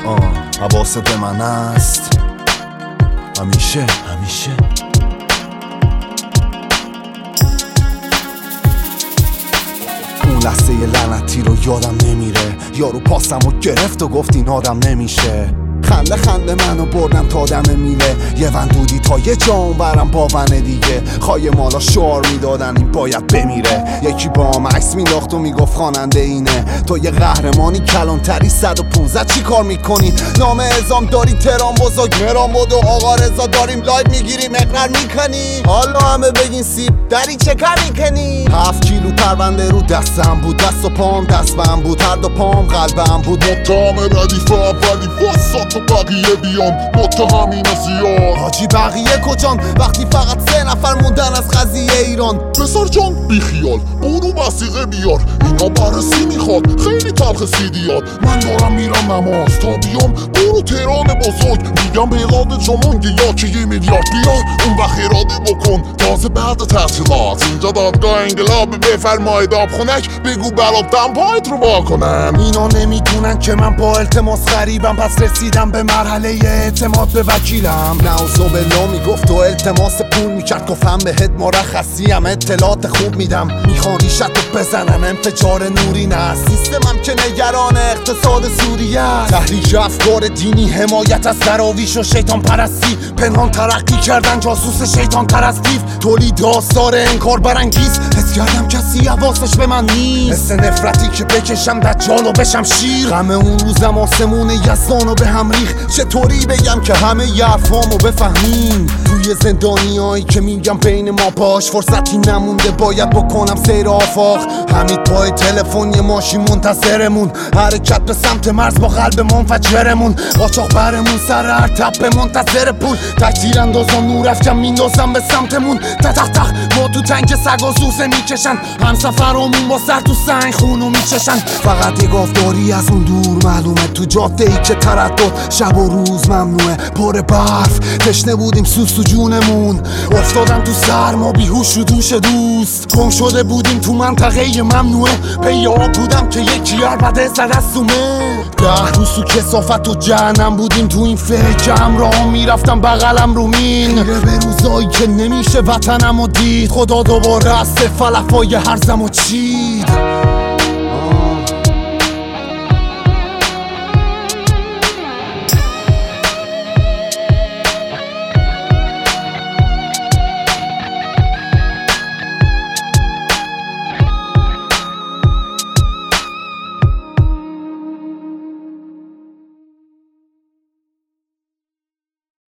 حواست من است همیشه اون لحظه لعنتی رو یادم نمیره، یارو پاسمو گرفت و گفت این آدم نمیشه. خنده منو بردم تا دم میله، یه وندودی تا یه جام برم با ون دیگه. خواهی مالا شعار میدادن این باید بمیره. یکی با هم عکس مینداخت و میگفت خواننده اینه. تو یه قهرمانی کلانتری 115 چی کار میکنی؟ نام اعزام داری تهران بزرگ مرام بود و آقا رضا داریم لایو میگیریم اقرار میکنی. حالا همه بگین سیب داری چه کار میکنی؟ 7 کیلو پرونده رو دستم بود، دست و پام دستم بود، هر دو پام قلبم بود. متهم ردیف اولی واسط و بقیه بیان متهمین زیاد. حاجی بقیه کجان وقتی فقط 3 نفر موندن از قضیه ایران؟ پسر جان بیخیال برو وثیقه بیار، اینا بررسی میخواد خیلی تلخ سیدیات. من دارم میرم نماز تا بیام، برو تهران بزرگ میگم به یاد جمانگی یا که 1 میلیارد بیار. اون وقت اراده بکن تازه بعد تحصیلات، اینجا دادگاه انقلاب بفرمایید آب خونک بگو بلابدم پایت رو با کنم. اینا نمیدونن که من با التماس غریبم، پس رسیدم به مرحله اعتماد به وکیلم. نعوذ بالله میگفت تو التماس پول میکرد، گفتم بهت مرخصی هم اطلاعات خوب میدم. میخوان ریشت رو بزنن انفجار نوری نه، سیستمم که نگران اقتصاد سوریه. تحریک افکار دینی، حمایت از دراویش و شیطان پرستی، پنهان ترقی کردن جاسوس شیطان ترستیف، تولید آثار انکار برانگیز. حس کردم کسی حواسش به من نیست، حس نفرتی که بکشم دجال و بشم شیر. غم اون روزم آسمون یزدانو به هم ریخ، چطوری بگم که همه ی حرفامو بفهمین؟ توی زندانیایی که میگم بین ما باش، فرصتی نمونده باید بکنم سیر آفاق. حمید پای تلفن یه ماشین منتظرمون، حرکت به سمت مرز با قلب منفجرمون. قاچاق برمون سر هر تپه منتظر پول، تکتیر اندازم نور افکن میندازم به سمتمون. تق ما تو تنک سگا زوزه میکشن، همسفرامون با سر تو سنگ خونو میچشن. فقط یه گاوداری از اون دور معلومه، تو جاده ای که تردد شب و روز ممنوعه. پر برف تشنه بودیم سوس تو جونمون، افتادم تو سرما بیهوش رو دوش دوست. گم شده بودیم تو منطقه ممنوعه، پیاب بودم که یکی عربده زد از سومه. 10 روز تو کثافت و جهنم بودیم، تو این فکر همراه میرفتم بغلم رو مین. خیره به روزایی که نمیشه وطنم و دید، خدا دوباره از فلفای هرزم و چید.